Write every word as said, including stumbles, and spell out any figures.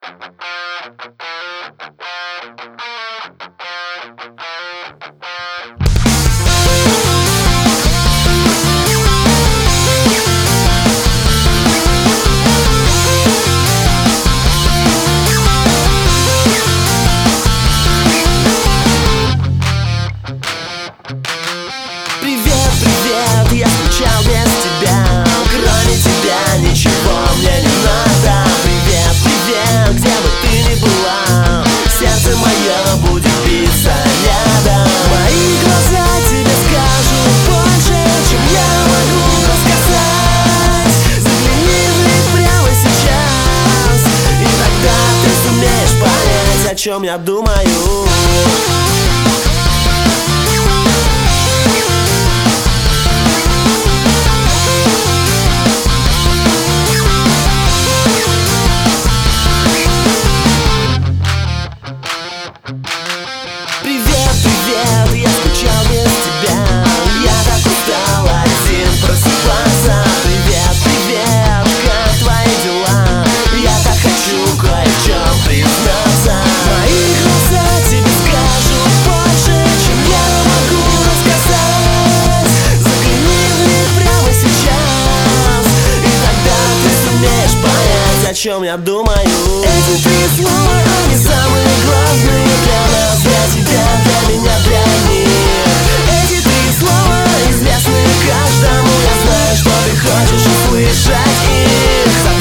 Привет, привет, я скучал без тебя. Кроме тебя ничего мне не надо. Привет, привет, где бы ты ни была, сердце мое будет биться рядом. Мои глаза тебе скажут больше, чем я могу рассказать. Загляни в них прямо сейчас, и тогда ты сумеешь понять, о чем я думаю. Привет, привет, я скучал без тебя. Я так устал один просыпаться. Привет, привет, как твои дела? Я так хочу кое в чем признаться. Мои глаза тебе скажут больше, чем я могу рассказать. Загляни в них прямо сейчас, и тогда ты сумеешь понять, о чем я думаю. Эти три слова, они самые главные для нас, для тебя, для меня, для них. Эти три слова известны каждому. Я знаю, что ты хочешь услышать их.